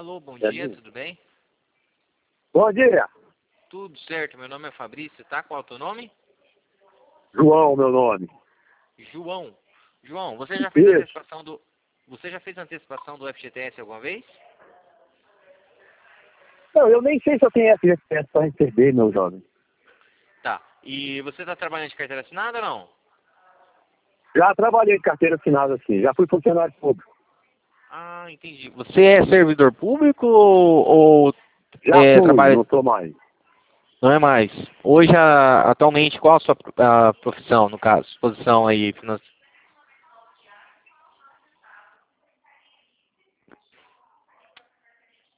Alô, bom dia, tudo bem? Bom dia, Tudo certo, meu nome é Fabrício, tá? Qual é o teu nome? João, meu nome. João. João, você já fez Isso. antecipação do... Você já fez antecipação do FGTS alguma vez? Não, eu nem sei se eu tenho FGTS para receber, meu jovem. Tá. E você tá trabalhando de carteira assinada ou não? Já trabalhei de carteira assinada assim, já fui funcionário público. Ah, entendi. Você é servidor público ou Já fui, trabalha... não sou mais. Não é mais. Hoje, atualmente, qual a sua profissão, no caso? Posição aí,